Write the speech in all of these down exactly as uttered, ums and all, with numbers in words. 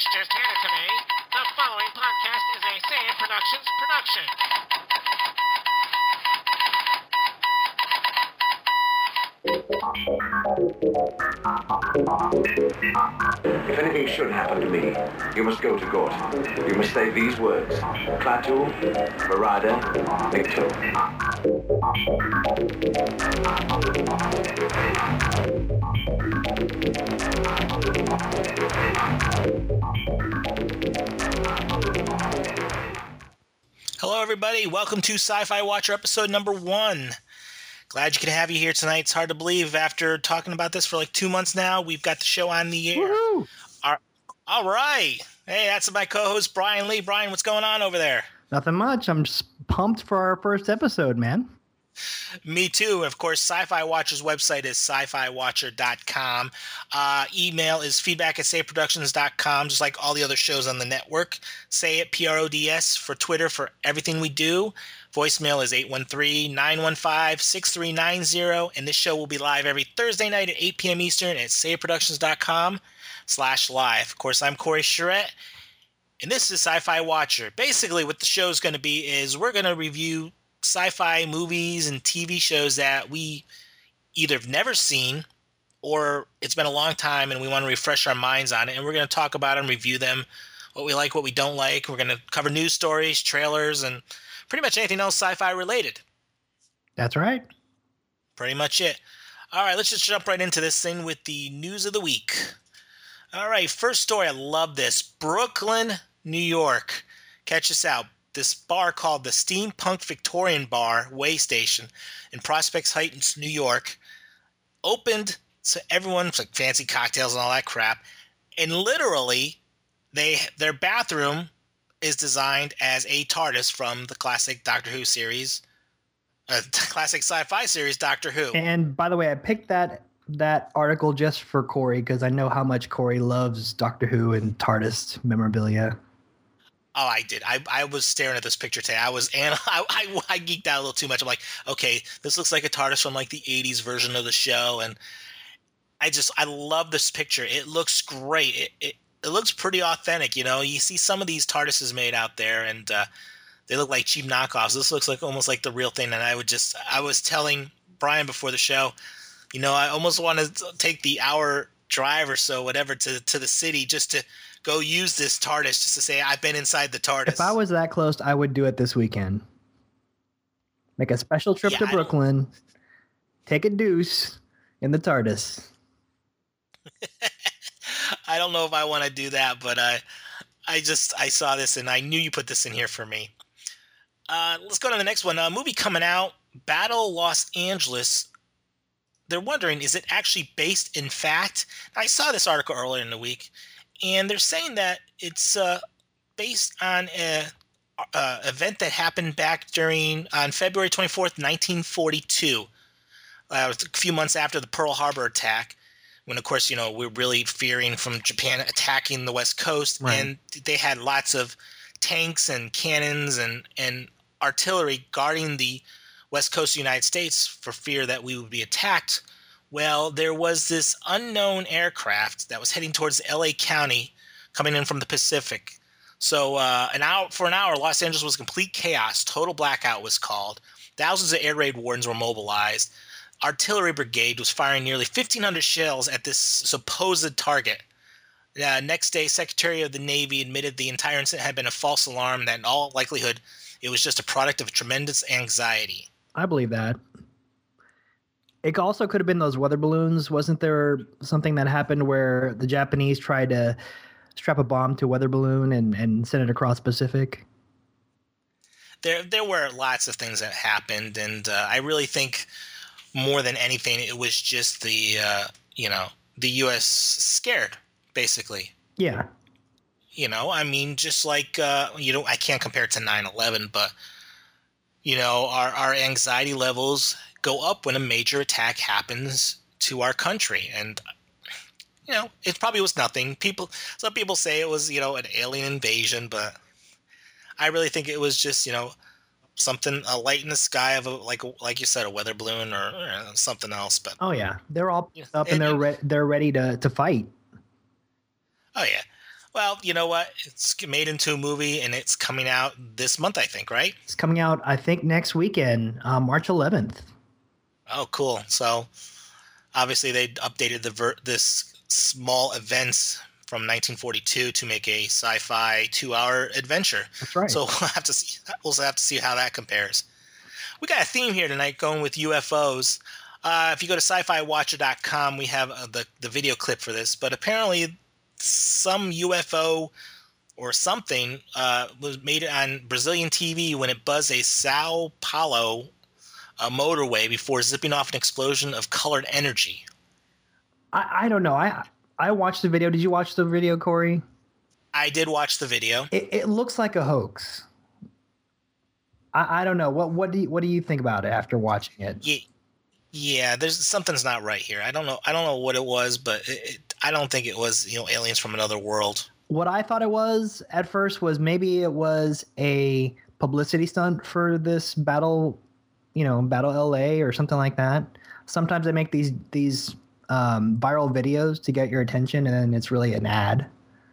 fish just handed to me. The following podcast is a Sand Productions production. If anything should happen to me, you must go to Gort. You must say these words: Klaatu, Barada, Nikto. Hello, everybody. Welcome to Sci-Fi Watcher episode number one. Glad you could have you here tonight. It's hard to believe after talking about this for like two months now, we've got the show on the air. Woohoo! All, all right. Hey, that's my co-host, Brian Lee. Brian, what's going on over there? Nothing much. I'm just pumped for our first episode, man. Me too. Of course, Sci-Fi Watcher's website is sci fi watcher dot com. Uh, email is feedback at say productions dot com, just like all the other shows on the network. Say it, P R O D S, for Twitter for everything we do. Voicemail is eight one three, nine one five, six three nine zero, and this show will be live every Thursday night at eight p.m. Eastern at say it productions dot com slash live. Of course, I'm Corey Charette, and this is Sci-Fi Watcher. Basically, what the show is going to be is we're going to review sci-fi movies and T V shows that we either have never seen or it's been a long time and we want to refresh our minds on it, and we're going to talk about them, review them, what we like, what we don't like. We're going to cover news stories, trailers, and pretty much anything else sci-fi related. That's right. Pretty much it. All right, let's just jump right into this thing with the news of the week. All right, first story. I love this. Brooklyn, New York. Catch us out. This bar called the Steampunk Victorian Bar Way Station in Prospect Heights, New York, opened so everyone, like fancy cocktails and all that crap, and literally they their bathroom is designed as a TARDIS from the classic Doctor Who series, uh, classic sci-fi series Doctor Who. And by the way, I picked that that article just for Corey because I know how much Corey loves Doctor Who and TARDIS memorabilia. Oh, I did. I I was staring at this picture today. I was and I, I I geeked out a little too much. I'm like, okay, this looks like a TARDIS from like the eighties version of the show, and I just I love this picture. It looks great. It it, it looks pretty authentic. You know, you see some of these TARDISes made out there, and uh, they look like cheap knockoffs. This looks like almost like the real thing. And I would just I was telling Brian before the show, you know, I almost want to take the hour drive or so, whatever, to to the city just to go use this TARDIS, just to say I've been inside the TARDIS. If I was that close, I would do it this weekend. Make a special trip Yeah, to I Brooklyn, take a deuce in the TARDIS. I don't know if I want to do that, but I, I just I saw this and I knew you put this in here for me. Uh, let's go to the next one. A movie coming out, Battle Los Angeles. They're wondering, is it actually based in fact? I saw this article earlier in the week, and they're saying that it's uh, based on a, a event that happened back during on February twenty-fourth, nineteen forty-two. Uh, it was a few months after the Pearl Harbor attack, when, of course, you know, we're really fearing from Japan attacking the West Coast. Right. And they had lots of tanks and cannons and, and artillery guarding the West Coast of the United States for fear that we would be attacked. Well, there was this unknown aircraft that was heading towards L A County, coming in from the Pacific. So uh, an hour for an hour, Los Angeles was complete chaos. Total blackout was called. Thousands of air raid wardens were mobilized. Artillery brigade was firing nearly fifteen hundred shells at this supposed target. Uh, next day, Secretary of the Navy admitted the entire incident had been a false alarm, that in all likelihood it was just a product of tremendous anxiety. I believe that. It also could have been those weather balloons. Wasn't there something that happened where the Japanese tried to strap a bomb to a weather balloon and, and send it across Pacific? There there were lots of things that happened, and uh, I really think more than anything, it was just the, uh, you know, the U S scared, basically. Yeah. You know, I mean, just like, uh, you know, I can't compare it to nine eleven, but, you know, our, our anxiety levels go up when a major attack happens to our country. And, you know, it probably was nothing. People, some people say it was, you know, an alien invasion, but I really think it was just, you know, something, a light in the sky of a, like like you said, a weather balloon or, or something else. But oh yeah, they're all yeah, up and, and they're re- they're ready to to fight. Oh yeah, Well, you know what? It's made into a movie, and it's coming out this month, I think, right? It's coming out, I think, next weekend, uh, March eleventh. Oh, cool. So obviously they updated the ver- this small events from nineteen forty-two to make a sci-fi two-hour adventure. That's right. So we'll have to see. We'll have to see how that compares. We got a theme here tonight, going with U F Os. Uh, if you go to sci fi watcher dot com, we have uh, the the video clip for this. But apparently, some U F O or something uh, was made on Brazilian T V when it buzzed a Sao Paulo uh, motorway before zipping off an explosion of colored energy. I, I don't know. I I watched the video. Did you watch the video, Corey? I did watch the video. It, it looks like a hoax. I, I don't know. What what do you, what do you think about it after watching it? Yeah, yeah. There's something's not right here. I don't know. I don't know what it was, but it, it, I don't think it was you know aliens from another world. What I thought it was at first was maybe it was a publicity stunt for this battle, you know, Battle L A or something like that. Sometimes they make these these um, viral videos to get your attention, and then it's really an ad.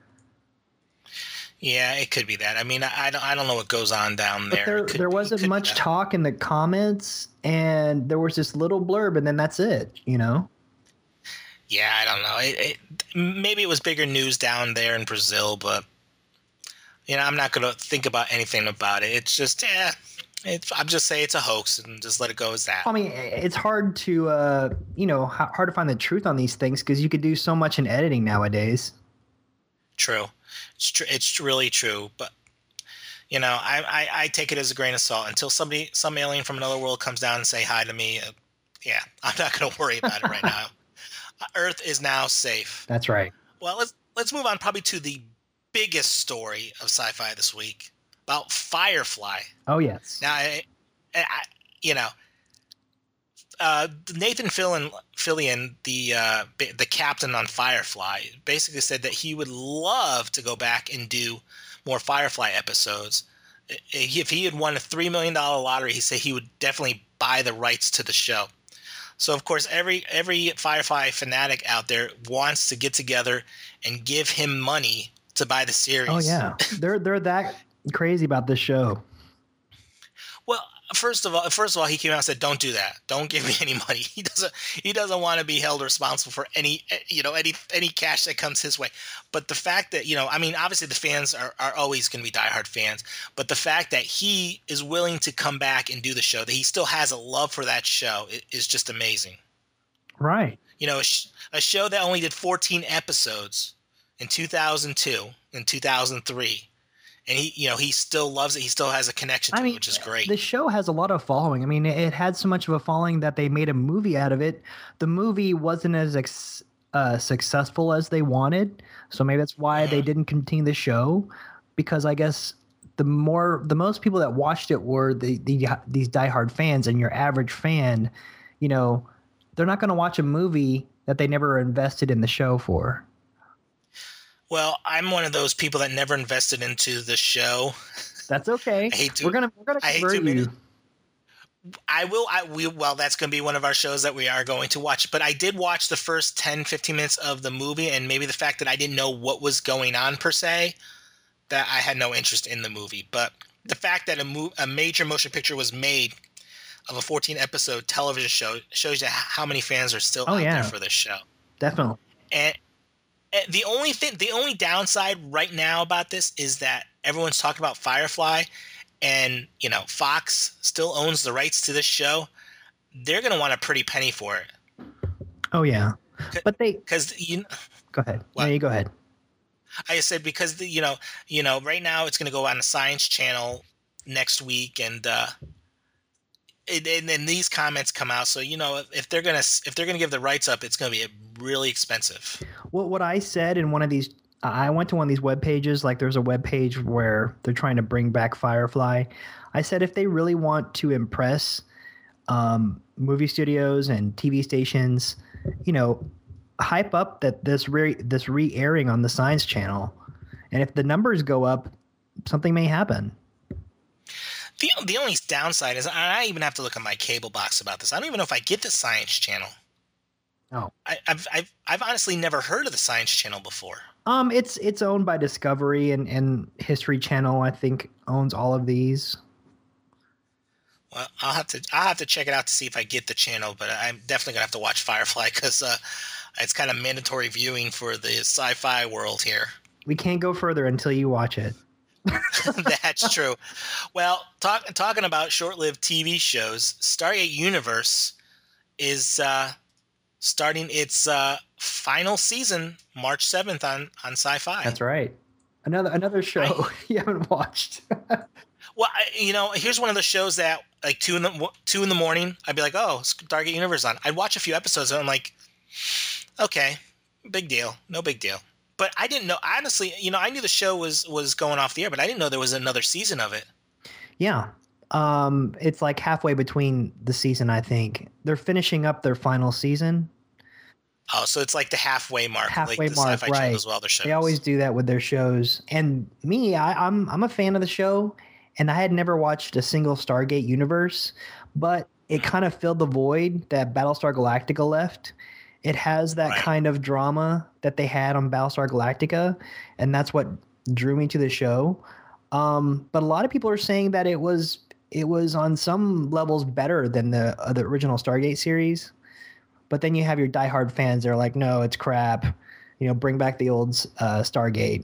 Yeah, it could be that. I mean, I, I don't I don't know what goes on down But there. there, It could there be- wasn't could be much that. talk in the comments, and there was this little blurb, and then that's it. You know. Yeah, I don't know. It, it, maybe it was bigger news down there in Brazil, but you know, I'm not going to think about anything about it. It's just, yeah, it's, I'm just saying it's a hoax and just let it go as that. I mean, it's hard to, uh, you know, h- hard to find the truth on these things because you could do so much in editing nowadays. True, it's tr- it's really true. But you know, I, I I take it as a grain of salt until somebody, some alien from another world comes down and say hi to me. Uh, yeah, I'm not going to worry about it right now. Earth is now safe. That's right. Well, let's let's move on probably to the biggest story of sci-fi this week about Firefly. Oh, yes. Now, I, I, you know, uh, Nathan Fillion, Fillion the uh, ba- the captain on Firefly, basically said that he would love to go back and do more Firefly episodes. I- If he had won a three million dollars lottery, he said he would definitely buy the rights to the show. So, of course, every every Firefly fanatic out there wants to get together and give him money to buy the series. Oh, yeah. they're they're that crazy about this show. Well, first of all, first of all, he came out and said, "Don't do that. Don't give me any money." He doesn't. He doesn't want to be held responsible for any, you know, any any cash that comes his way. But the fact that, you know, I mean, obviously the fans are, are always going to be diehard fans. But the fact that he is willing to come back and do the show, that he still has a love for that show, i- is just amazing. Right. You know, a, sh- a show that only did fourteen episodes in two thousand two and two thousand three. And he, you know, he still loves it. He still has a connection to I mean, it, which is great. the show has a lot of following. I mean, it had so much of a following that they made a movie out of it. The movie wasn't as ex- uh, successful as they wanted, so maybe that's why they didn't continue the show. Because I guess the more, the most people that watched it were the, the these diehard fans, and your average fan, you know, they're not going to watch a movie that they never invested in the show for. Well, I'm one of those people that never invested into the show. That's okay. I hate to- we're gonna we're gonna I hate to convert admit you. it. I will. I we well, that's going to be one of our shows that we are going to watch. But I did watch the first ten, fifteen minutes of the movie, and maybe the fact that I didn't know what was going on per se, that I had no interest in the movie. But the fact that a, mo- a major motion picture was made of a fourteen episode television show shows you h- how many fans are still Oh, out yeah. there for this show. Definitely. And, and the only thing, the only downside right now about this is that everyone's talking about Firefly, and you know Fox still owns the rights to this show. They're going to want a pretty penny for it Oh yeah. But they because you. go ahead. What? No, you go ahead. I said because the, you know you know right now it's going to go on the Science Channel next week, and uh, and, and then these comments come out. So you know if they're gonna if they're gonna give the rights up, it's going to be really expensive. Well, what I said in one of these, I went to one of these web pages. Like, there's a web page where they're trying to bring back Firefly. I said if they really want to impress um, movie studios and T V stations, you know, hype up that this re this re-airing on the Science Channel, and if the numbers go up, something may happen. The the only downside is I even have to look at my cable box about this. I don't even know if I get the Science Channel. Oh. I, I've I've I've honestly never heard of the Science Channel before. Um, it's it's owned by Discovery, and, and History Channel, I think, owns all of these. Well, I'll have to I'll have to check it out to see if I get the channel, but I'm definitely gonna have to watch Firefly because uh, it's kind of mandatory viewing for the sci-fi world here. We can't go further until you watch it. That's true. Well, talk, talking about short-lived T V shows, Stargate Universe is uh, starting its uh, final season March seventh on, on Sci-Fi. That's right. Another another show I, you haven't watched. Well, I, you know, here's one of the shows that like two in the two in the morning, I'd be like, "Oh, Stargate Universe on." I'd watch a few episodes, and I'm like, "Okay, big deal, no big deal." But I didn't know. Honestly, you know, I knew the show was was going off the air, but I didn't know there was another season of it. Yeah, um, it's like halfway between the season. I think they're finishing up their final season. Oh, so it's like the halfway mark, halfway like the mark, Sci-Fi right? Channel as well. Their shows. They always do that with their shows. And me, I, I'm I'm a fan of the show. And I had never watched a single Stargate Universe, but it kind of filled the void that Battlestar Galactica left. It has that Right. kind of drama that they had on Battlestar Galactica, and that's what drew me to the show. Um, but a lot of people are saying that it was it was on some levels better than the uh, the original Stargate series. But then you have your diehard fans that are like, no, it's crap. You know, bring back the old uh, Stargate.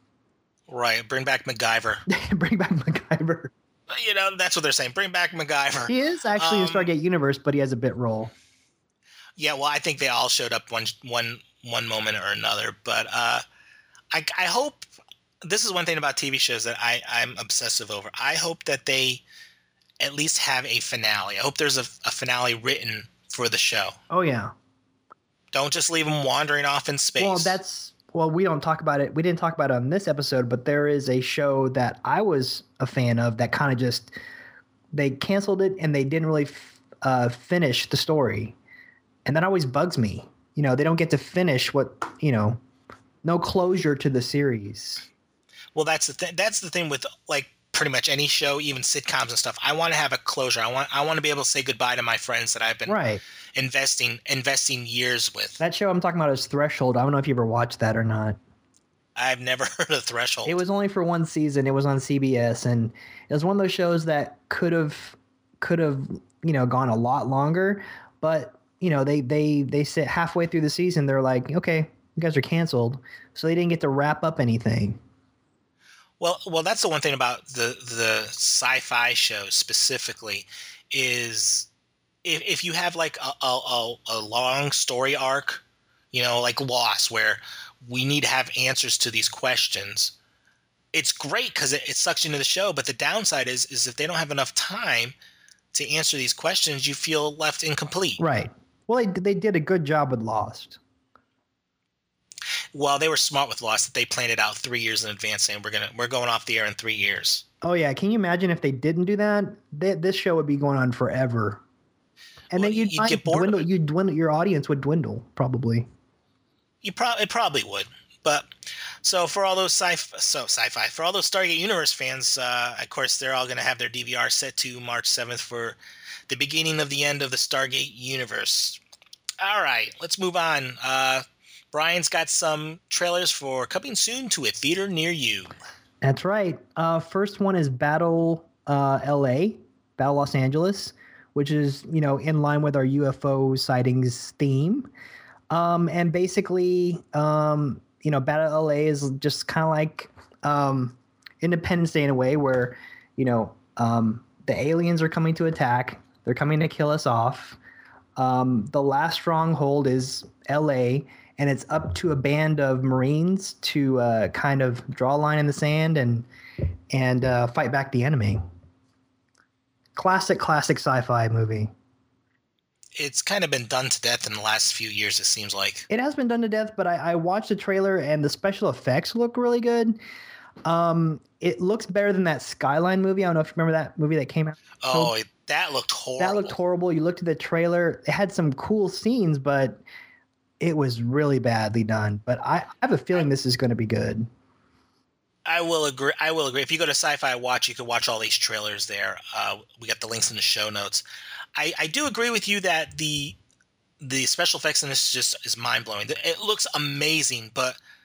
Right. Bring back MacGyver. Bring back MacGyver. You know, that's what they're saying. Bring back MacGyver. He is actually Um, in Stargate Universe, but he has a bit role. Yeah, well, I think they all showed up one one one moment or another. But uh, I I hope this is one thing about T V shows that I I'm obsessive over. I hope that they at least have a finale. I hope there's a, a finale written for the show. Oh yeah. Don't just leave them wandering off in space. Well, that's well, we don't talk about it. We didn't talk about it on this episode, but there is a show that I was a fan of that kind of just they canceled it and they didn't really f- uh, finish the story, and that always bugs me. You know, they don't get to finish what you know, no closure to the series. Well, that's the thing. That's the thing with like pretty much any show, even sitcoms and stuff. I want to have a closure. I want I want to be able to say goodbye to my friends that I've been Right. investing investing years with. That show I'm talking about is Threshold. I don't know if you ever watched that or not. I've never heard of Threshold. It was only for one season. It was on C B S, and it was one of those shows that could have could have you know gone a lot longer. But you know they they they sit halfway through the season. They're like, okay, you guys are canceled, so they didn't get to wrap up anything. Well, well, that's the one thing about the the sci-fi shows specifically is if if you have like a, a, a long story arc, you know, like Lost, where we need to have answers to these questions. It's great because it, it sucks you into the show, but the downside is is if they don't have enough time to answer these questions, you feel left incomplete. Right. Well, they they did a good job with Lost. Well, they were smart with Lost that they planned it out three years in advance, saying we're gonna we're going off the air in three years. Oh yeah, can you imagine if they didn't do that? They, this show would be going on forever, and Well, then you'd, you'd find get bored of dwindle. it. You'd dwindle. Your audience would dwindle probably. You probably it probably would, but so for all those sci so sci-fi for all those Stargate Universe fans, uh, of course they're all going to have their D V R set to March seventh for the beginning of the end of the Stargate Universe. All right, let's move on. Uh, Brian's got some trailers for coming soon to a theater near you. That's right. Uh, first one is Battle uh, L A, Battle Los Angeles, which is you know in line with our U F O sightings theme. Um, and basically, um, you know, Battle L A is just kind of like um, Independence Day in a way, where you know um, the aliens are coming to attack. They're coming to kill us off. Um, the last stronghold is L A, and it's up to a band of Marines to uh, kind of draw a line in the sand and and uh, fight back the enemy. Classic, classic sci-fi movie. It's kind of been done to death in the last few years, it seems like. It has been done to death, but I, I watched the trailer and the special effects look really good. Um, it looks better than that Skyline movie. I don't know if you remember that movie that came out. Oh, that looked horrible. That looked horrible. You looked at the trailer. It had some cool scenes, but it was really badly done. But I, I have a feeling this is going to be good. I will agree. I will agree. If you go to Sci-Fi Watch, you can watch all these trailers there. Uh, we got the links in the show notes. I, I do agree with you that the the special effects in this just is mind blowing. It looks amazing, but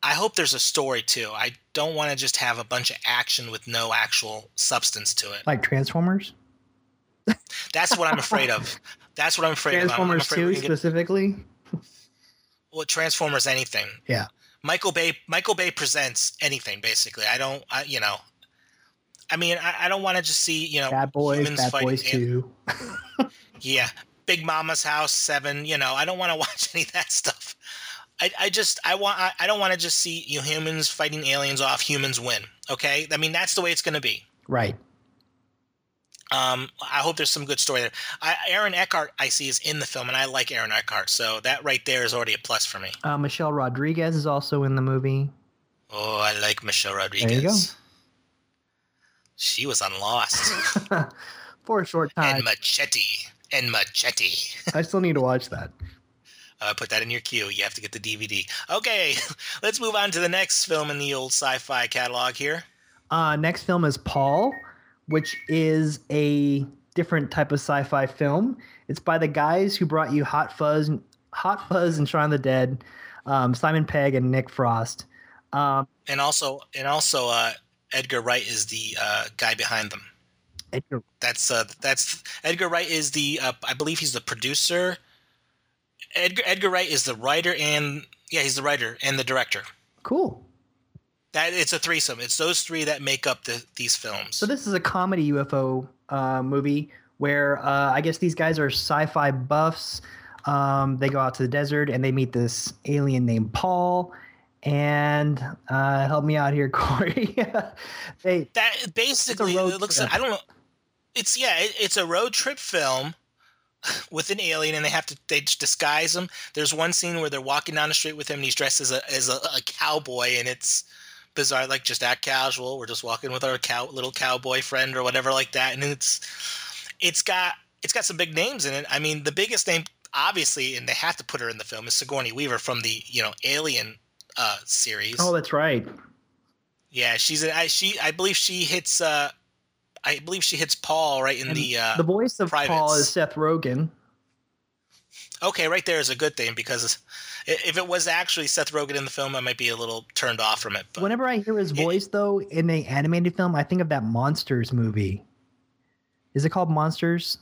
I hope there's a story too. I don't want to just have a bunch of action with no actual substance to it. Like Transformers? That's what I'm afraid of. That's what I'm afraid Transformers of. I'm, I'm afraid two get, specifically? well, Transformers anything. Yeah. Michael Bay Michael Bay presents anything basically. I don't I, you know. I mean, I, I don't want to just see, you know, Bad Boys, humans Bad fighting. Boys two. Yeah. Big Mama's House seven, you know, I don't want to watch any of that stuff. I, I just I want I, I don't want to just see you know, humans fighting aliens off, humans win. Okay? I mean, that's the way it's going to be. Right. Um, I hope there's some good story there. I, Aaron Eckhart, I see, is in the film, and I like Aaron Eckhart, so that right there is already a plus for me. Uh, Michelle Rodriguez is also in the movie. Oh, I like Michelle Rodriguez. There you go. She was on Lost. For a short time. And Machete. And Machete. I still need to watch that. Uh, put that in your queue. You have to get the D V D. Okay, let's move on to the next film in the old sci-fi catalog here. Uh, next film is Paul, which is a different type of sci-fi film. It's by the guys who brought you Hot Fuzz, Hot Fuzz and Shaun of the Dead, um, Simon Pegg and Nick Frost. Um, and also, and also, uh, Edgar Wright is the uh, guy behind them. Edgar. That's uh, that's Edgar Wright is the uh, I believe he's the producer. Edgar Edgar Wright is the writer and yeah, he's the writer and the director. Cool. That it's a threesome. It's those three that make up the, these films. So this is a comedy U F O uh, movie where uh, I guess these guys are sci-fi buffs. Um, they go out to the desert and they meet this alien named Paul. And uh, help me out here, Corey. they, that basically it looks. Trip. I don't know. It's yeah. It, it's a road trip film with an alien, and they have to they disguise him. There's one scene where they're walking down the street with him, and he's dressed as a as a, a cowboy, and it's bizarre. Like just act casual. We're just walking with our cow little cowboy friend or whatever like that, and it's it's got it's got some big names in it. I mean, the biggest name, obviously, and they have to put her in the film is Sigourney Weaver from the you know Alien uh, series. Oh, that's right. Yeah, she's a, I, she. I believe she hits. Uh, I believe she hits Paul right in and the. Uh, the voice of privates. Paul is Seth Rogen. Okay, right there is a good thing because if it was actually Seth Rogen in the film, I might be a little turned off from it. But whenever I hear his voice, it, though, in the animated film, I think of that Monsters movie. Is it called Monsters?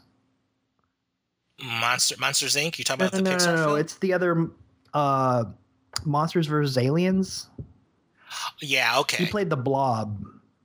Monster Monsters Incorporated? You talking no, about the no, Pixar no, no, film? No, it's the other uh, Monsters versus Aliens. Yeah, okay. He played the Blob.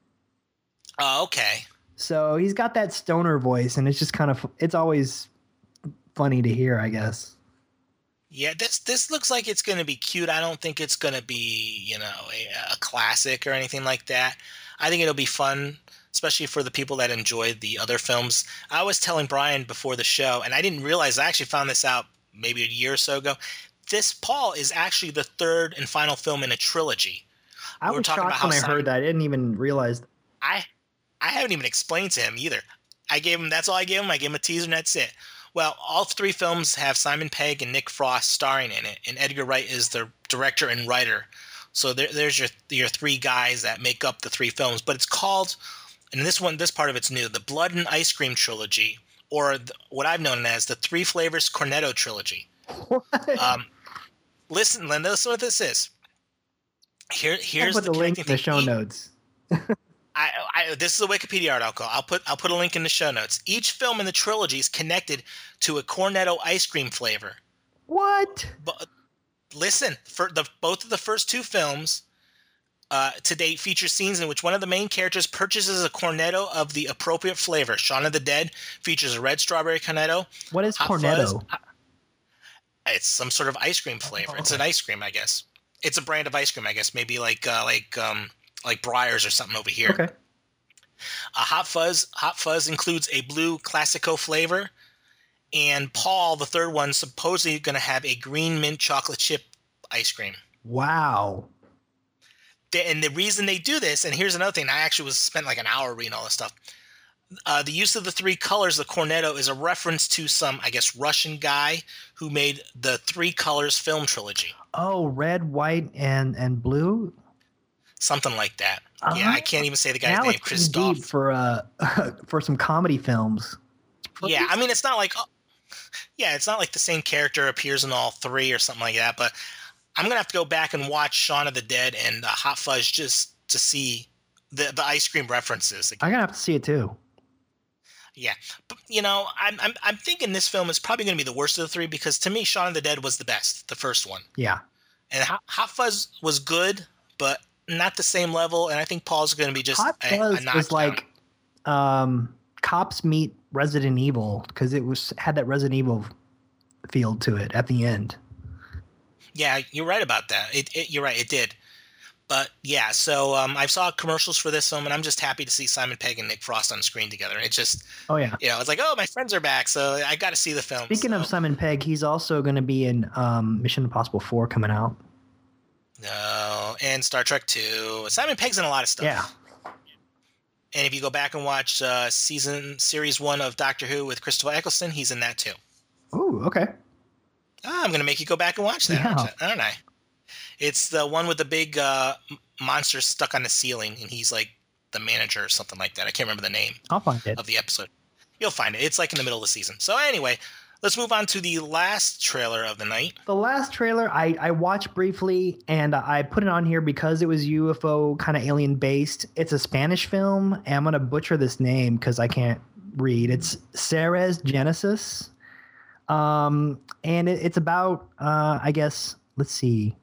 Oh, okay. So he's got that stoner voice, and it's just kind of, it's always funny to hear, I guess. Yeah, this this looks like it's going to be cute. I don't think it's going to be, you know, a, a classic or anything like that. I think it'll be fun, especially for the people that enjoyed the other films. I was telling Brian before the show, and I didn't realize, I actually found this out maybe a year or so ago. This, Paul, is actually the third and final film in a trilogy. I we was shocked when I Simon, heard that. I didn't even realize. I I haven't even explained to him either. I gave him, that's all I gave him. I gave him a teaser and that's it. Well, all three films have Simon Pegg and Nick Frost starring in it, and Edgar Wright is the director and writer. So there, there's your your three guys that make up the three films. But it's called, and this one, this part of it's new, the Blood and Ice Cream Trilogy, or the, what I've known as the Three Flavors Cornetto Trilogy. What? Um, listen, Linda, listen what this is. Here, here's I'll put the, the link in the thing. show E- notes. I, I, this is a Wikipedia article. I'll put I'll put a link in the show notes. Each film in the trilogy is connected to a Cornetto ice cream flavor. What? But listen, for the both of the first two films uh, to date feature scenes in which one of the main characters purchases a Cornetto of the appropriate flavor. Shaun of the Dead features a red strawberry Cornetto. What is Hot Cornetto? Fuzz, it's some sort of ice cream flavor. Oh, it's an ice cream, I guess. It's a brand of ice cream, I guess. Maybe like uh, like um, like Breyers or something over here. Okay. A Hot Fuzz, Hot Fuzz includes a blue Classico flavor, and Paul, the third one, supposedly going to have a green mint chocolate chip ice cream. Wow. They, and the reason they do this, and here's another thing, I actually was spent like an hour reading all this stuff. Uh, the use of the three colors, the Cornetto, is a reference to some, I guess, Russian guy who made the Three Colors film trilogy. Oh, red, white, and and blue. Something like that. Uh-huh. Yeah, I can't even say the guy's now name. it's pretty Christoph. deep for uh for some comedy films. Yeah, I mean, it's not like, yeah, it's not like the same character appears in all three or something like that. But I'm gonna have to go back and watch Shaun of the Dead and uh, Hot Fuzz just to see the the ice cream references. I'm gonna have to see it too. Yeah, but you know, I'm I'm I'm thinking this film is probably gonna be the worst of the three because to me, Shaun of the Dead was the best, the first one. Yeah, and Hot, Hot Fuzz was good, but not the same level. And I think Paul's gonna be just Hot a, Fuzz a was like um, Cops Meet Resident Evil because it was had that Resident Evil feel to it at the end. Yeah, you're right about that. It, it you're right, it did. But yeah, so um, I saw commercials for this film, and I'm just happy to see Simon Pegg and Nick Frost on screen together. It just, oh yeah, you know, it's like, oh, my friends are back, so I got to see the film. Speaking so. of Simon Pegg, he's also going to be in um, Mission Impossible four coming out. No, and Star Trek two. Simon Pegg's in a lot of stuff. Yeah. And if you go back and watch uh, season series one of Doctor Who with Christopher Eccleston, he's in that too. Oh, okay. Oh, I'm going to make you go back and watch that, yeah. aren't, aren't I? It's the one with the big uh, monster stuck on the ceiling, and he's like the manager or something like that. I can't remember the name I'll find it. of the episode. You'll find it. It's like in the middle of the season. So anyway, let's move on to the last trailer of the night. The last trailer I, I watched briefly, and I put it on here because it was U F O kind of alien based. It's a Spanish film, and I'm going to butcher this name because I can't read. It's Ceres Genesis. Um, and it, it's about, uh, I guess, let's see.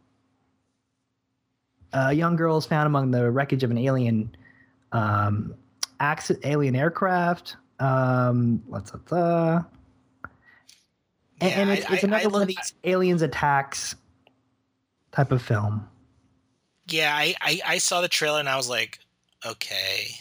A young girl is found among the wreckage of an alien um, accident, alien aircraft. Um, what's up? Uh, and, Yeah, and it's, I- it's I- another I one of love- these aliens attacks type of film. Yeah, I, I, I saw the trailer and I was like, okay.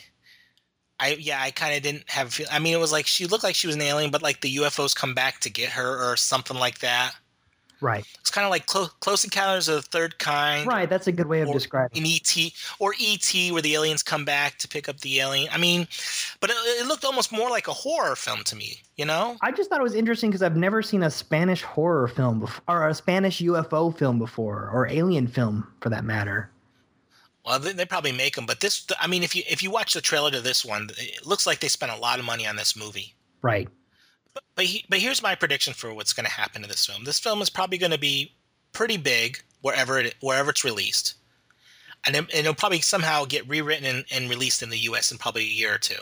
I yeah, I kind of didn't have a feel. I mean, it was like she looked like she was an alien, but like the U F Os come back to get her or something like that. Right. It's kind of like Clo- Close Encounters of the Third Kind. Right. That's a good way of Or describing in E T or E T where the aliens come back to pick up the alien. I mean, but it, it looked almost more like a horror film to me, you know? I just thought it was interesting because I've never seen a Spanish horror film before, or a Spanish U F O film before, or alien film for that matter. Well, they, they probably make them, but this, I mean, if you if you watch the trailer to this one, it looks like they spent a lot of money on this movie. Right. But but, he, but here's my prediction for what's going to happen to this film. This film is probably going to be pretty big wherever it wherever it's released, and, it, and it'll probably somehow get rewritten and, and released in the U S in probably a year or two.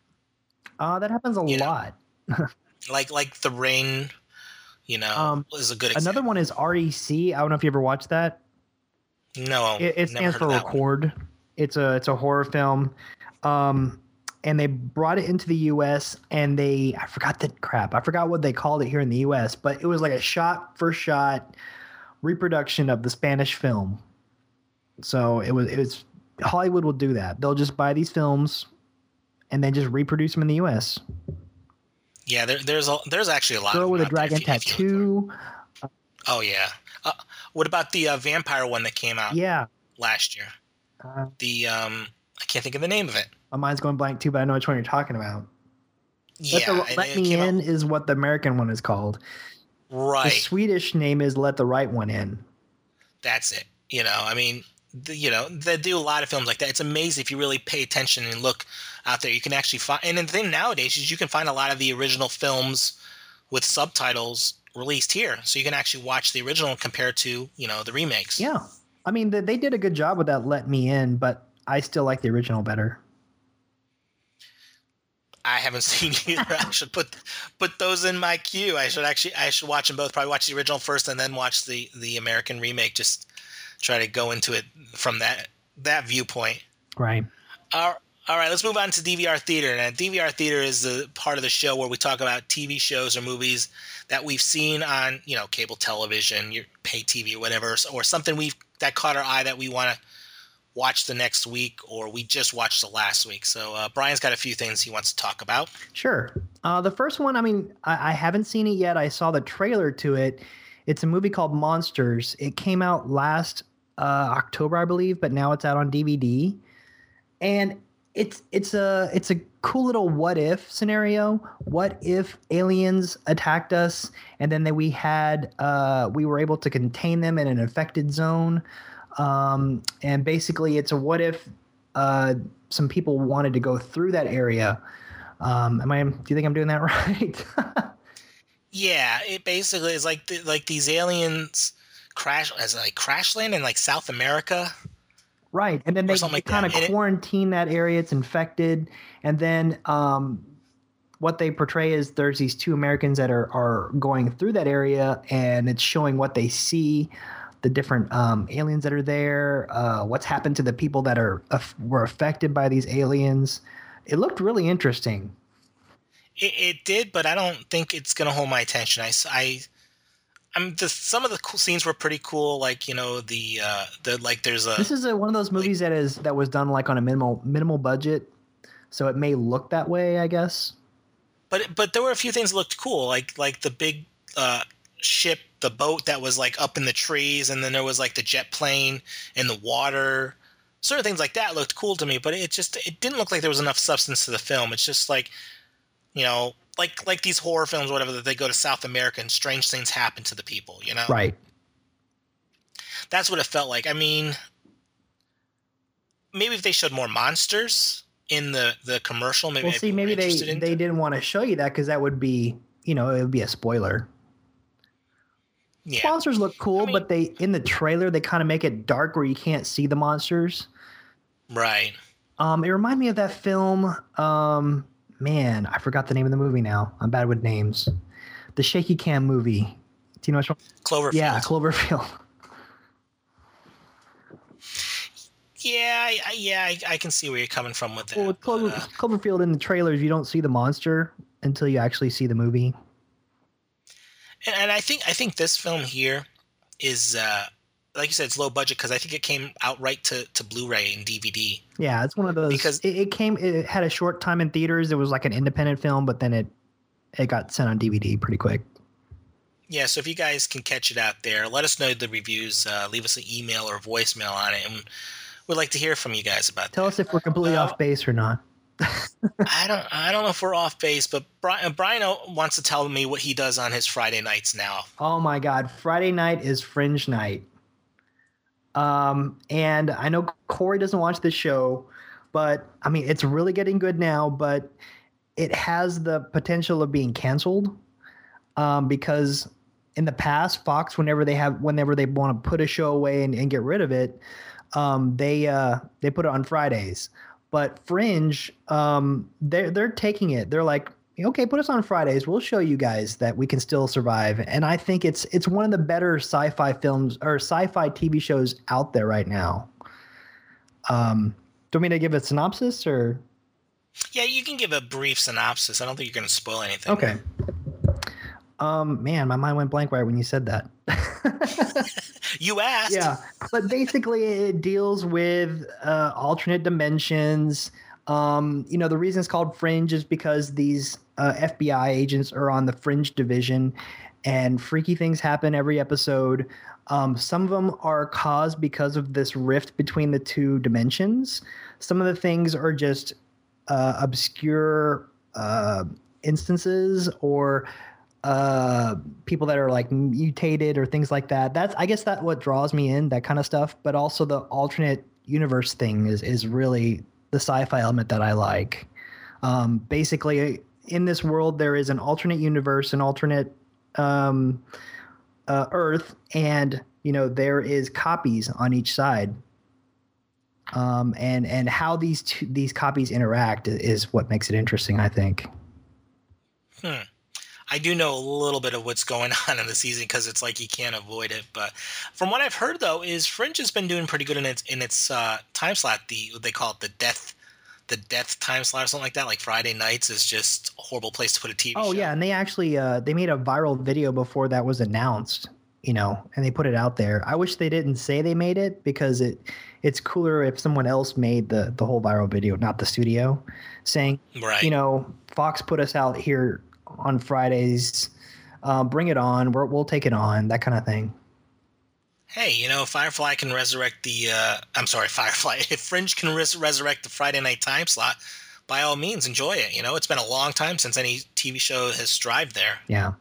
Uh, that happens a You know. lot. Like like The Rain, you know, Um, is a good example. Another one is R E C. I don't know if you ever watched that. No, It, it never stands heard for of that one. Record. It's a it's a horror film, um, and they brought it into the U S and they I forgot the crap. I forgot what they called it here in the U S, but it was like a shot for shot reproduction of the Spanish film. So it was it was Hollywood will do that. They'll just buy these films and then just reproduce them in the U S. Yeah, there, there's a, there's actually a lot. Girl of with them a out there dragon if you- if you look for tattoo. it. Oh yeah. Uh, what about the uh, vampire one that came out Yeah. last year? Uh, The um, I can't think of the name of it. my mind's going blank too, but I know which one you're talking about. Yeah, Let, the, and Let it Me came out- In is what the American one is called. The right. Swedish name is Let the Right One In. That's it. You know, I mean, the, you know, they do a lot of films like that. It's amazing if you really pay attention and look out there. You can actually find, and the thing nowadays is you can find a lot of the original films with subtitles released here, so you can actually watch the original compared to you know the remakes. Yeah. I mean, they, they did a good job with that Let Me In, but I still like the original better. I haven't seen either. I should put put those in my queue. I should actually I should watch them both. Probably watch the original first and then watch the the American remake. Just try to go into it from that that viewpoint. Right. All, all right, let's move on to D V R Theater. Now, D V R Theater is the part of the show where we talk about T V shows or movies that we've seen on, you know, cable television, your pay T V or whatever, or something we've that caught our eye that we want to watch the next week or we just watched the last week. So uh, Brian's got a few things he wants to talk about. Sure. Uh, the first one, I mean, I, I haven't seen it yet. I saw the trailer to it. It's a movie called Monsters. It came out last uh, October, I believe, but now it's out on D V D. And it's it's a it's a cool little what if scenario. What if aliens attacked us and then they, we had uh, we were able to contain them in an affected zone. Um, and basically, it's a what if uh, some people wanted to go through that area. Um, am I? Do you think I'm doing that right? Yeah, it basically is like the, like these aliens crash as like crash land in like South America. Right, and then they, something they like kind of that. And it- quarantine that area. It's infected, and then um, what they portray is there's these two Americans that are are going through that area, and it's showing what they see, the different um, aliens that are there, uh, what's happened to the people that are uh, were affected by these aliens. It looked really interesting. It, it did, but I don't think it's going to hold my attention. I, s- I, I'm the some of the cool scenes were pretty cool. Like you know the uh, the like there's a This is a, one of those movies that is that was done like on a minimal minimal budget, so it may look that way, I guess. but but there were a few things that looked cool, like like the big uh, ship, the boat that was like up in the trees, and then there was like the jet plane in the water. Certain things like that looked cool to me, but it just it didn't look like there was enough substance to the film. It's just like. You know, like like these horror films, or whatever, that they go to South America and strange things happen to the people. You know, Right. that's what it felt like. I mean, maybe if they showed more monsters in the, the commercial, maybe. Well, I'd see, be more maybe they interested in they didn't want to show you that because that would be, you know, it would be a spoiler. yeah, Monsters look cool, I mean- but they in the trailer they kind of make it dark where you can't see the monsters. right. Um, it reminded me of that film. Um, man, I forgot the name of the movie now. I'm bad with names. The shaky cam movie. Do you know which one? Cloverfield. Yeah, Cloverfield. yeah, I, I, yeah. I, I can see where you're coming from with that. Well, with Clover, but, uh, Cloverfield in the trailers, you don't see the monster until you actually see the movie. and, and I think I think this film here is, uh, like you said, it's low budget because I think it came outright to, to Blu-ray and D V D. Yeah, it's one of those. Because- it, it came. It had a short time in theaters. It was like an independent film, but then it it got sent on D V D pretty quick. Yeah, so if you guys can catch it out there, let us know the reviews. Uh, leave us an email or voicemail on it, and we'd like to hear from you guys about Tell that. us if we're completely Uh, off base or not. I don't, I don't know if we're off base, but Brian, Brian wants to tell me what he does on his Friday nights now. Oh my God, Friday night is Fringe night. Um, and I know Corey doesn't watch the show, but I mean it's really getting good now. But it has the potential of being canceled, um, because in the past, Fox, whenever they have, whenever they want to put a show away and, and get rid of it, um, they uh, they put it on Fridays. But Fringe, um, they're they're taking it. They're like, okay, put us on Fridays. We'll show you guys that we can still survive. And I think it's it's one of the better sci-fi films or sci-fi T V shows out there right now. Um, do you want me to give a synopsis or? Yeah, you can give a brief synopsis. I don't think you're going to spoil anything. Okay. Um, man, my mind went blank right when you said that. You asked. Yeah, but basically it deals with uh, alternate dimensions. Um, you know, the reason it's called Fringe is because these uh, F B I agents are on the Fringe division, and freaky things happen every episode. Um, some of them are caused because of this rift between the two dimensions. Some of the things are just uh, obscure uh, instances or uh people that are like mutated or things like that. That's I guess that what draws me in, that kind of stuff. But also the alternate universe thing is is really the sci-fi element that I like. Um basically in this world there is an alternate universe, an alternate um uh Earth, and you know there is copies on each side. Um and and how these two, these copies interact is what makes it interesting, I think. Hmm. I do know a little bit of what's going on in the season because it's like you can't avoid it. But from what I've heard, though, is Fringe has been doing pretty good in its in its uh, time slot. The they call it the death, the death time slot or something like that. Like Friday nights is just a horrible place to put a T V Oh show. yeah, and they actually uh, they made a viral video before that was announced, you know, and they put it out there. I wish they didn't say they made it because it it's cooler if someone else made the the whole viral video, not the studio, saying, Right. you know, Fox put us out here on Fridays, uh, bring it on, we're, we'll take it on, that kind of thing. Hey, you know, Firefly can resurrect the. Uh, I'm sorry, Firefly. If Fringe can res- resurrect the Friday night time slot, by all means, enjoy it. You know, it's been a long time since any T V show has strived there. Yeah.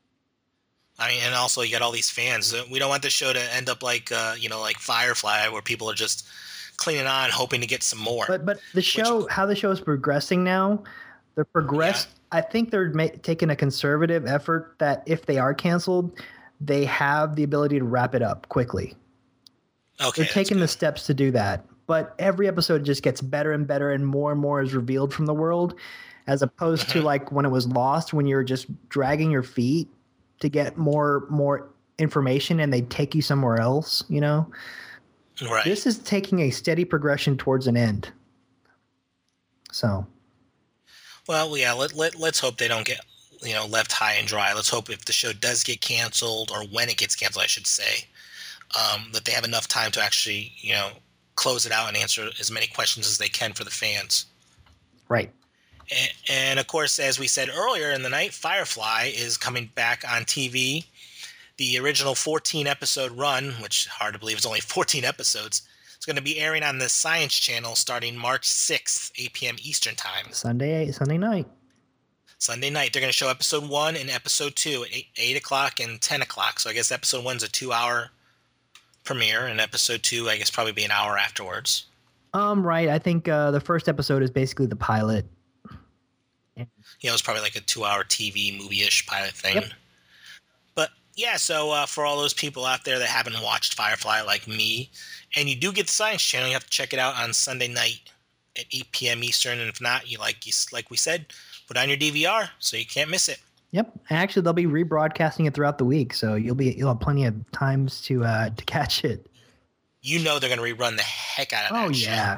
I mean, and also you got all these fans. We don't want the show to end up like, uh, you know, like Firefly, where people are just clinging on, hoping to get some more. But but the show, how the show is progressing now, they're progress. Yeah. I think they're ma- taking a conservative effort that if they are canceled, they have the ability to wrap it up quickly. Okay, They're taking the steps to do that. But every episode just gets better and better, and more and more is revealed from the world, as opposed to like when it was Lost, when you were just dragging your feet to get more more information and they take you somewhere else, you know? Right. This is taking a steady progression towards an end. So. Well, yeah, let, let, let's hope they don't get, you know, left high and dry. Let's hope if the show does get canceled, or when it gets canceled, I should say, um, that they have enough time to actually, you know, close it out and answer as many questions as they can for the fans. Right. And, and of course, as we said earlier in the night, Firefly is coming back on T V. The original fourteen episode run, which hard to believe is only fourteen episodes, is going to be airing on the Science Channel starting March sixth, eight p.m. Eastern Time. Sunday, Sunday night. Sunday night. They're going to show episode one and episode two at eight, eight o'clock and ten o'clock. So I guess episode one's a two-hour premiere, and episode two, I guess, probably be an hour afterwards. Um, right. I think uh, the first episode is basically the pilot. You know, it's probably like a two-hour T V movie-ish pilot thing. Yep. But yeah, so uh, for all those people out there that haven't watched Firefly like me, and you do get the Science Channel, you have to check it out on Sunday night at eight p.m. Eastern. And if not, you like you, like we said, put on your D V R so you can't miss it. Yep. Actually, they'll be rebroadcasting it throughout the week, so you'll be you'll have plenty of times to uh, to catch it. You know they're going to rerun the heck out of that Oh show. yeah.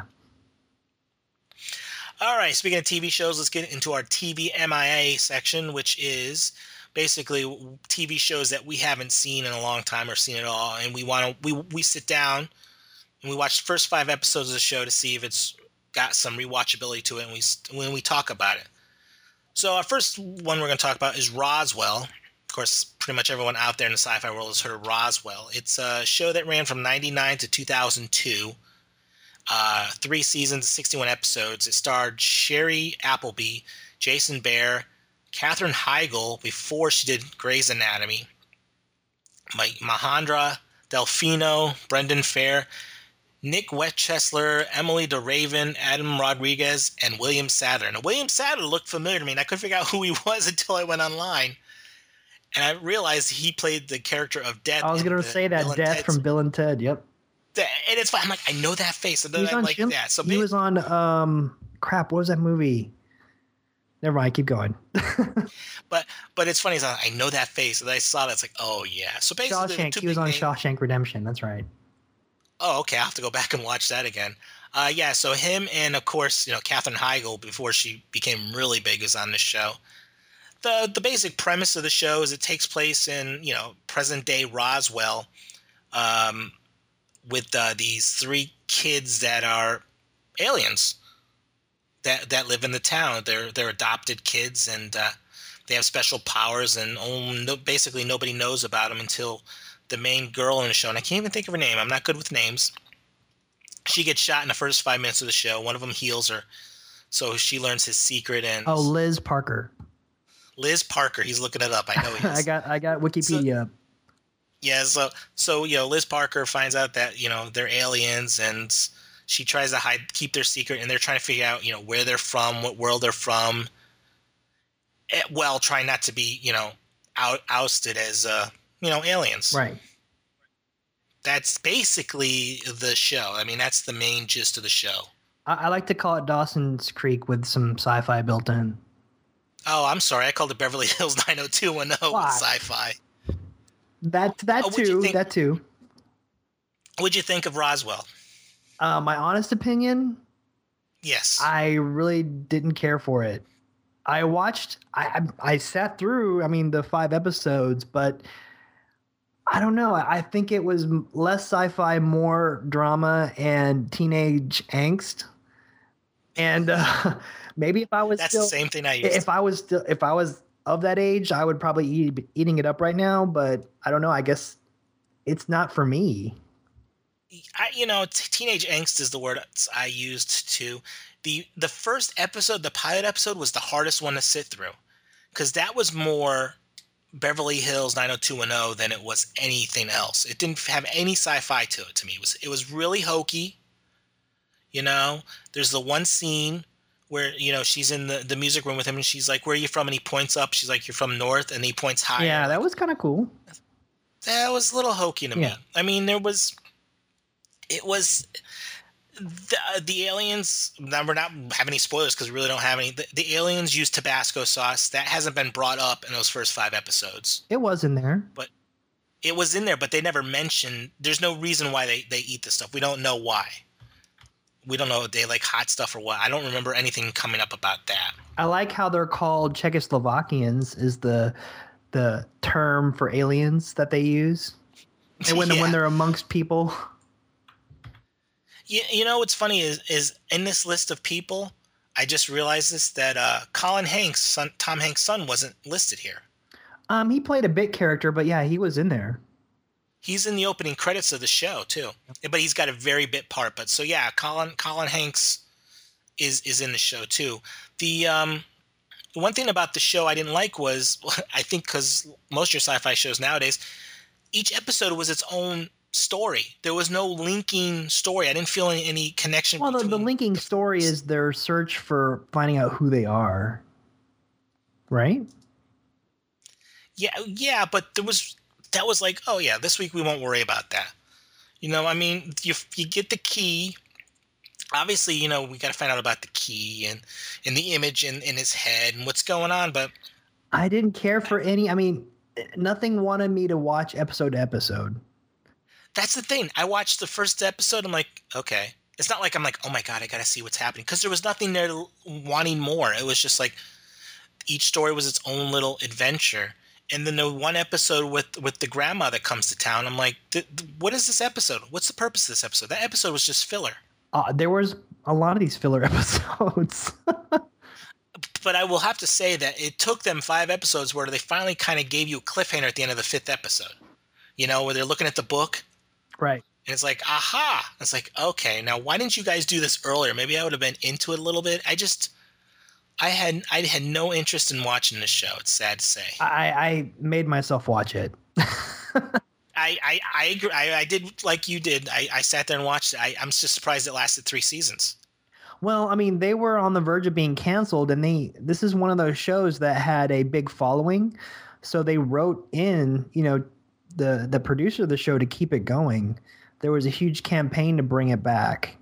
All right, speaking of T V shows, let's get into our T V M I A section, which is basically T V shows that we haven't seen in a long time or seen at all, and we want to we we sit down and we watch the first five episodes of the show to see if it's got some rewatchability to it, and we when we talk about it. So our first one we're going to talk about is Roswell. Of course, pretty much everyone out there in the sci-fi world has heard of Roswell. It's a show that ran from ninety-nine to two thousand two. Uh, three seasons, sixty-one episodes. It starred Sherry Appleby, Jason Behr, Katherine Heigl before she did Grey's Anatomy, Mike Mahandra, Delfino, Brendan Fair, Nick Westchester, Emily DeRaven, Adam Rodriguez, and William Sadler. Now, William Sadler looked familiar to me, and I couldn't figure out who he was until I went online. And I realized he played the character of Death. I was going to say that, Death from Bill and Ted. Yep. And it's fine. I'm like, I know that face. And then He was I'm on like, Chim- yeah. So he maybe, was on um crap. What was that movie? Never mind. Keep going. but but it's funny. Is I know that face, and I saw that. It's like, oh yeah. So basically, the Shawshank. two He was big on names- Shawshank Redemption. That's right. Oh, okay. I'll have to go back and watch that again. Uh, yeah. So him and of course, you know, Katherine Heigl before she became really big is on this show. the The basic premise of the show is it takes place in you know present day Roswell. Um, with uh, these three kids that are aliens that that live in the town. They're they're adopted kids, and uh, they have special powers, and only, no, basically nobody knows about them until the main girl in the show, and I can't even think of her name. I'm not good with names. She gets shot in the first five minutes of the show. One of them heals her, so she learns his secret. And Oh, Liz Parker. Liz Parker. He's looking it up. I know he is. I got I got Wikipedia. So, Yeah, so so you know, Liz Parker finds out that you know they're aliens, and she tries to hide, keep their secret, and they're trying to figure out you know where they're from, what world they're from. Well, trying not to be you know out, ousted as uh, you know aliens. Right. That's basically the show. I mean, that's the main gist of the show. I, I like to call it Dawson's Creek with some sci-fi built in. Oh, I'm sorry, I called it Beverly Hills nine oh two one oh Why? with sci-fi. That that Oh, what'd you too. think- That too. What'd you think of Roswell? Uh, my honest opinion, Yes. I really didn't care for it. I watched, I, I I sat through, I mean, the five episodes, but I don't know. I think it was less sci-fi, more drama and teenage angst. And uh, maybe if I was That's still, the same thing I used. if I was still, if I was of that age, I would probably eat, be eating it up right now. But I don't know. I guess it's not for me. I, you know, t- teenage angst is the word I used to. The the first episode, the pilot episode, was the hardest one to sit through because that was more Beverly Hills nine oh two one oh than it was anything else. It didn't have any sci-fi to it to me. It was it was really hokey. You know, there's the one scene where you know she's in the, the music room with him and she's like, "Where are you from?" And he points up. She's like, "You're from North," and he points higher. Yeah, that was kind of cool. That was a little hokey to Yeah. me. I mean, there was, it was, the, the aliens, now we're not have any spoilers because we really don't have any. The, the aliens used Tabasco sauce. That hasn't been brought up in those first five episodes. It was in there. But it was in there, but they never mentioned, there's no reason why they, they eat this stuff. We don't know why. We don't know if they like hot stuff or what. I don't remember anything coming up about that. I like how they're called Czechoslovakians is the the term for aliens that they use. And when, Yeah. when they're amongst people. You, you know what's funny is is in this list of people, I just realized this, that uh, Colin Hanks, son, Tom Hanks' son, wasn't listed here. Um, he played a bit character, but yeah, he was in there. He's in the opening credits of the show too, but he's got a very bit part. But so yeah, Colin Colin Hanks is is in the show too. The um, one thing about the show I didn't like was, I think because most of your sci-fi shows nowadays, each episode was its own story. There was no linking story. I didn't feel any, any connection. Well, the, between the linking story is their search for finding out who they are, right? Yeah, yeah, but there was that was like, oh yeah, this week we won't worry about that. You know, I mean, you you get the key. Obviously, you know, we got to find out about the key and, and the image in, in his head and what's going on. But I didn't care for any. I mean, nothing wanted me to watch episode to episode. that's the thing. I watched the first episode. I'm like, okay. It's not like I'm like, oh my God, I got to see what's happening. Because there was nothing there to, wanting more. It was just like each story was its own little adventure. And then the one episode with, with the grandma that comes to town, I'm like, what is this episode? What's the purpose of this episode? That episode was just filler. Uh, there was a lot of these filler episodes. But I will have to say that it took them five episodes where they finally kind of gave you a cliffhanger at the end of the fifth episode. You know, where they're looking at the book. Right. And it's like, aha. It's like, okay, now why didn't you guys do this earlier? Maybe I would have been into it a little bit. I just, I had, I had no interest in watching this show. It's sad to say. I, I made myself watch it. I, I, I agree. I, I did like you did. I, I sat there and watched it. I, I'm just surprised it lasted three seasons. Well, I mean, they were on the verge of being canceled, and they this is one of those shows that had a big following, so they wrote in, you know, the the producer of the show to keep it going. There was a huge campaign to bring it back.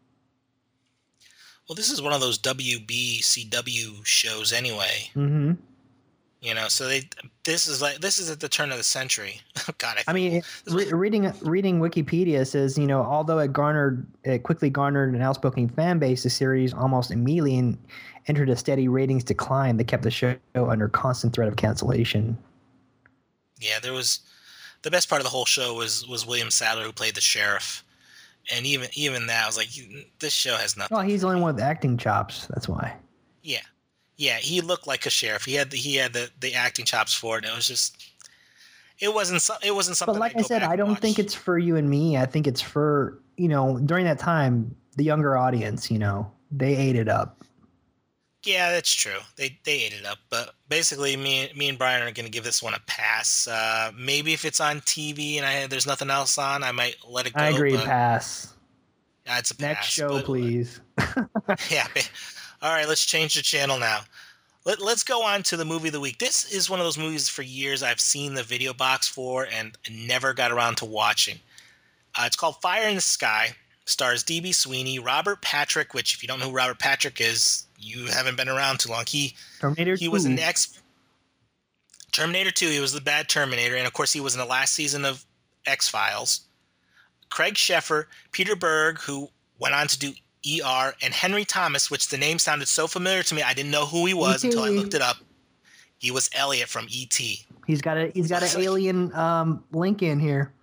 Well, this is one of those W B C W shows anyway. Mm-hmm. You know, so they this is like this is at the turn of the century. God, I, I mean, re- reading reading Wikipedia says, you know, although it garnered it quickly garnered an outspoken fan base, the series almost immediately in, entered a steady ratings decline that kept the show under constant threat of cancellation. Yeah, there was the best part of the whole show was was William Sadler, who played the sheriff, and even even that I was like, this show has nothing. Well, he's the only one with acting chops. That's why. Yeah. Yeah, he looked like a sheriff. He had the, he had the, the acting chops for it. And it was just, it wasn't so, it wasn't something. But like I'd I go said, back I and don't watch. think it's for you and me. I think it's for, you know, during that time, the younger audience. You know, they ate it up. Yeah, that's true. They they ate it up. But basically, me me and Brian are going to give this one a pass. Uh, maybe if it's on T V and I there's nothing else on, I might let it go. I agree. But, Pass. yeah, it's a pass. Next show, but- please. Yeah. All right, let's change the channel now. Let, let's go on to the movie of the week. This is one of those movies for years I've seen the video box for and never got around to watching. Uh, it's called Fire in the Sky. Stars D B. Sweeney, Robert Patrick, which if you don't know who Robert Patrick is, you haven't been around too long. He Terminator. he was in two. the X Terminator two. He was the bad Terminator, and of course he was in the last season of X-Files. Craig Sheffer, Peter Berg, who went on to do E R, and Henry Thomas, which the name sounded so familiar to me, I didn't know who he was E T. until I looked it up. He was Elliot from E T. He's got a he's got an alien um, link in here.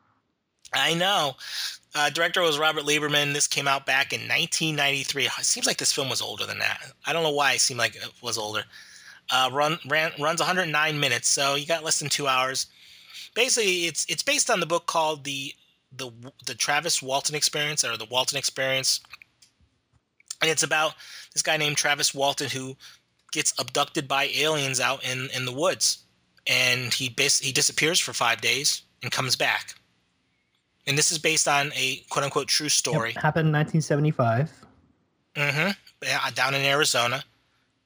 I know. Uh, director was Robert Lieberman. This came out back in nineteen ninety-three. It seems like this film was older than that. I don't know why it seemed like it was older. Uh, run ran, runs one hundred nine minutes, so you got less than two hours. Basically, it's it's based on the book called the the the Travis Walton Experience, or the Walton Experience. And it's about this guy named Travis Walton who gets abducted by aliens out in, in the woods. And he bas- he disappears for five days and comes back. And this is based on a quote-unquote true story. Yep, happened in nineteen seventy-five. Mm-hmm. Yeah, down in Arizona.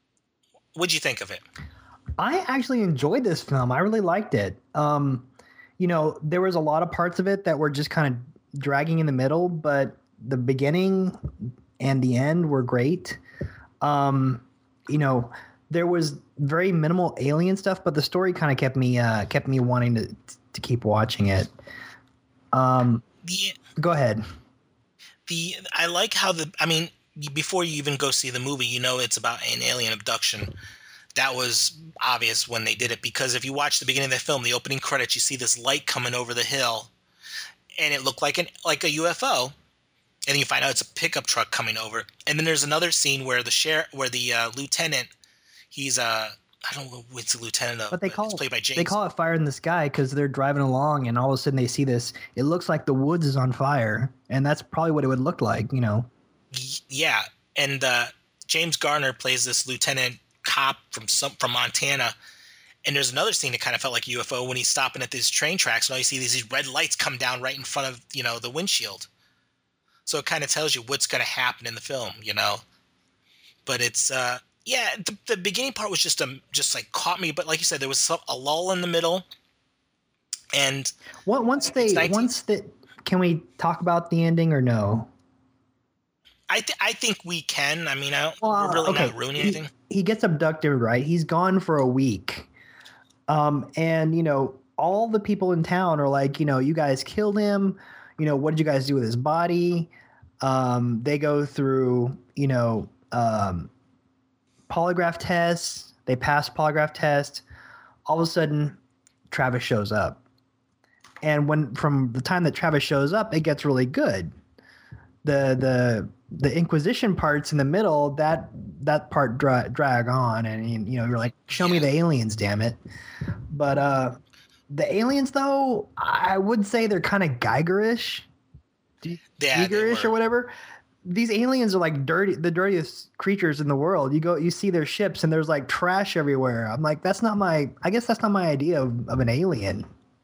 What'd you think of it? I actually enjoyed this film. I really liked it. Um, you know, there was a lot of parts of it that were just kind of dragging in the middle, but the beginning and the end were great. Um, you know, there was very minimal alien stuff, but the story kind of kept me uh, kept me wanting to to keep watching it. Um, the go ahead. The I like how the I mean before you even go see the movie, you know it's about an alien abduction. That was obvious when they did it, because if you watch the beginning of the film, the opening credits, you see this light coming over the hill, and it looked like an like a U F O, and then you find out it's a pickup truck coming over. And then there's another scene where the sheriff, where the uh, lieutenant, he's uh I don't know which lieutenant of, But they but call it's played by James. they call it Fire in the Sky because they're driving along, and all of a sudden they see this. It looks like the woods is on fire, and that's probably what it would look like, you know. Yeah, and uh, James Garner plays this lieutenant cop from some from Montana, and there's another scene that kind of felt like a U F O when he's stopping at these train tracks, and all you see is these red lights come down right in front of, you know, the windshield. So it kind of tells you what's going to happen in the film, you know. But it's uh, yeah, the, the beginning part was just um just like caught me, but like you said, there was some, a lull in the middle, and What once they nineteen once the can we talk about the ending or no? I th- I think we can. I mean, I don't, Well, we're really okay, not ruining he- anything. He gets abducted, right? He's gone for a week. Um, and, you know, all the people in town are like, you know, you guys killed him. You know, what did you guys do with his body? Um, they go through, you know, um, polygraph tests. They pass polygraph test. All of a sudden, Travis shows up. And when from the time that Travis shows up, it gets really good. The the the Inquisition parts in the middle, that that part dra- drag on, and you know you're like, show me Yeah. the aliens, damn it. But uh, the aliens, though, I would say they're kind of Geigerish, Yeah, they Geigerish were. or whatever. These aliens are like dirty, the dirtiest creatures in the world. You go, you see their ships, and there's like trash everywhere. I'm like, that's not my. I guess that's not my idea of, of an alien.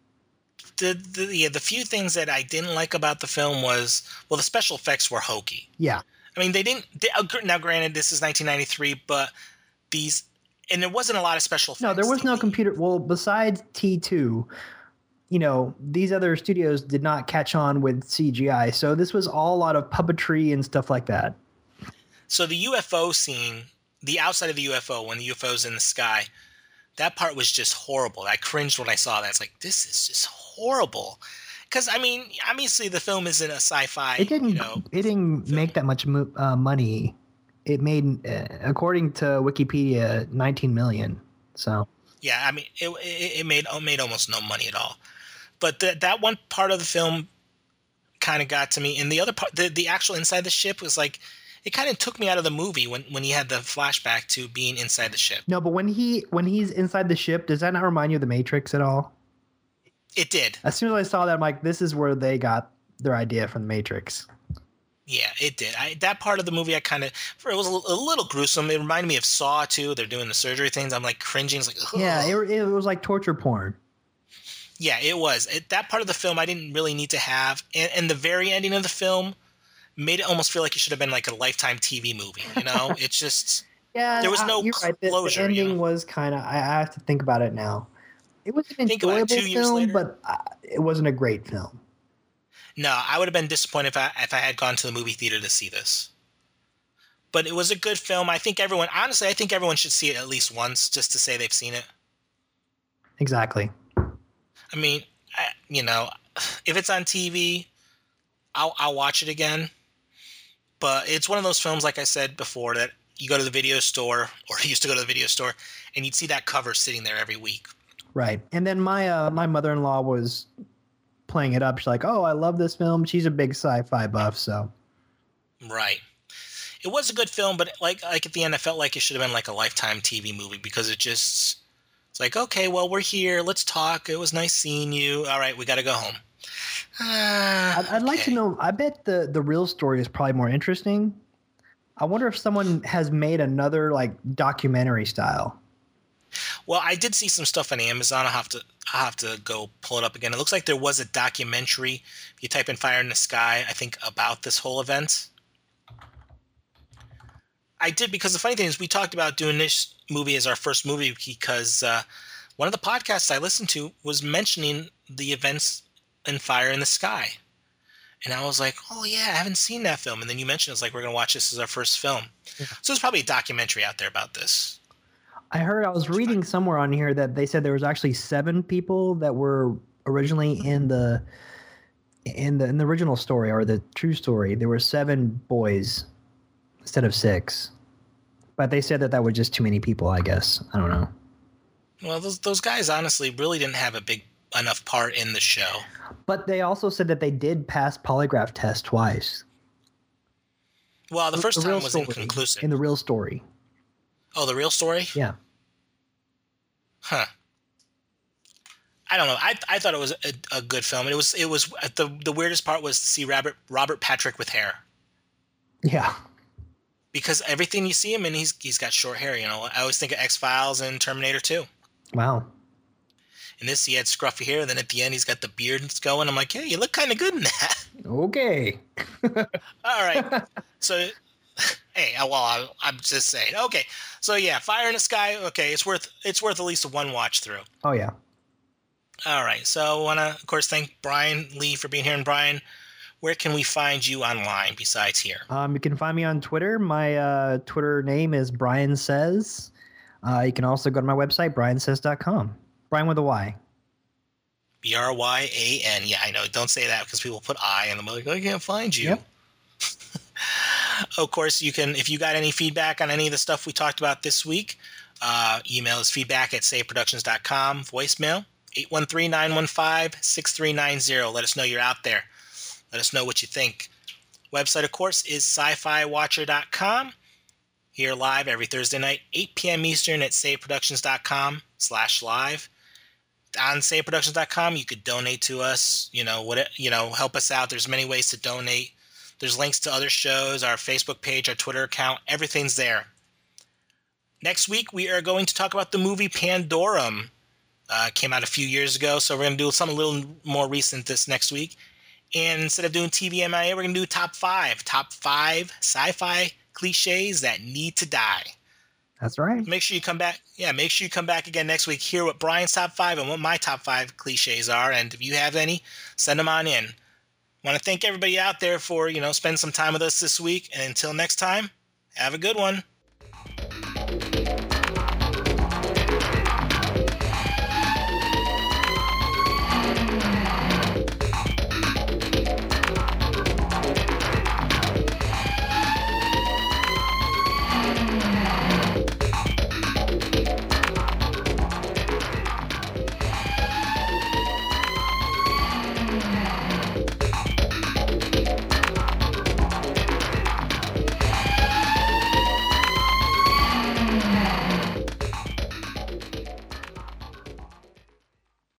The, the yeah, the few things that I didn't like about the film was, well, the special effects were hokey. Yeah. I mean, they didn't. They, uh, gr- now, granted, this is nineteen ninety-three, but these, and there wasn't a lot of special effects. No, there was no The- computer. Well, besides T two, you know, these other studios did not catch on with C G I. So this was all a lot of puppetry and stuff like that. So the U F O scene, the outside of the U F O, when the U F O's in the sky, that part was just horrible. I cringed when I saw that. It's like, this is just horrible. Because, I mean, obviously the film isn't a sci-fi, It didn't. you know. it didn't make that much mo- uh, money. It made, uh, according to Wikipedia, nineteen million. So Yeah, I mean, it, it, it made it made almost no money at all. But the, that one part of the film kind of got to me. And the other part, the, the actual inside the ship was like, it kind of took me out of the movie when, when he had the flashback to being inside the ship. no, but when he when he's inside the ship, does that not remind you of the Matrix at all? It did. As soon as I saw that, I'm like, this is where they got their idea from the Matrix. Yeah, it did. I, that part of the movie, I kind of, it was a, a little gruesome. It reminded me of Saw too. They're doing the surgery things. I'm like cringing. It's like, ugh. Yeah, it, it was like torture porn. Yeah, it was. It, that part of the film I didn't really need to have. And, and the very ending of the film made it almost feel like it should have been like a Lifetime T V movie. You know, it's just, Yeah, There was uh, no you're right. The, the closure, you ending know? was kind of. I, I have to think about it now. It was an Think about it, enjoyable two years film, later. but uh, it wasn't a great film. no, I would have been disappointed if I, if I had gone to the movie theater to see this. But it was a good film. I think everyone, honestly, I think everyone should see it at least once just to say they've seen it. Exactly. I mean, I, you know, if it's on T V, I'll, I'll watch it again. But it's one of those films, like I said before, that you go to the video store, or you used to go to the video store, and you'd see that cover sitting there every week. Right. And then my uh, my mother-in-law was playing it up. She's like, "Oh, I love this film." She's a big sci-fi buff, so Right. It was a good film, but like like at the end, I felt like it should have been like a Lifetime T V movie, because it just, it's like, okay, well, we're here. Let's talk. It was nice seeing you. All right, we got to go home. Uh, I'd, I'd like to okay. know. I bet the the real story is probably more interesting. I wonder if someone has made another like documentary style. Well, I did see some stuff on Amazon. I'll have to I'll have to go pull it up again. It looks like there was a documentary. If you type in Fire in the Sky, I think, about this whole event. I did, because the funny thing is we talked about doing this movie as our first movie because uh, one of the podcasts I listened to was mentioning the events in Fire in the Sky. And I was like, oh, yeah, I haven't seen that film. And then you mentioned it's like, we're going to watch this as our first film. Yeah. So there's probably a documentary out there about this. I heard, I was reading somewhere on here that they said there was actually seven people that were originally in the in the in the original story, or the true story. There were seven boys instead of six. But they said that that was just too many people, I guess. I don't know. Well, those those guys honestly really didn't have a big enough part in the show. But they also said that they did pass polygraph test twice. Well, the first the time was story, inconclusive. In the real story. Oh, the real story? Yeah. Huh. I don't know. I I thought it was a, a good film. It was it was the the weirdest part was to see Robert Robert Patrick with hair. Yeah. Because everything you see him in, he's he's got short hair. You know, I always think of X-Files and Terminator two. Wow. In this, he had scruffy hair, and then at the end, he's got the beard going. I'm like, hey, you look kind of good in that. Okay. All right. So, hey, well, I, I'm just saying. Okay. So yeah, Fire in the Sky. Okay, it's worth it's worth at least a one watch through. Oh yeah. All right. So I want to, of course, thank Brian Lee for being here. And Brian, where can we find you online besides here? Um, you can find me on Twitter. My uh, Twitter name is Brian Says. Uh, you can also go to my website, brian says dot com. Brian with a Y. B R Y A N. Yeah, I know. Don't say that because people put I and I'm like, I can't find you. Yep. Of course, you can, if you got any feedback on any of the stuff we talked about this week, uh, email is feedback at save productions dot com. Voicemail, eight one three, nine one five, six three nine zero. Let us know you're out there. Let us know what you think. Website, of course, is sci fi watcher dot com. Here live every Thursday night, eight p.m. Eastern at save productions dot com slash live. On save productions dot com, you could donate to us, you know, what, you know, help us out. There's many ways to donate. There's links to other shows, our Facebook page, our Twitter account. Everything's there. Next week, we are going to talk about the movie Pandorum. Uh, came out a few years ago, so we're going to do something a little more recent this next week. And instead of doing T V M I A, we're going to do top five. Top five sci-fi cliches that need to die. That's right. Make sure you come back. Yeah, make sure you come back again next week. Hear what Brian's top five and what my top five cliches are. And if you have any, send them on in. Want to thank everybody out there for, you know, spending some time with us this week. And until next time, have a good one.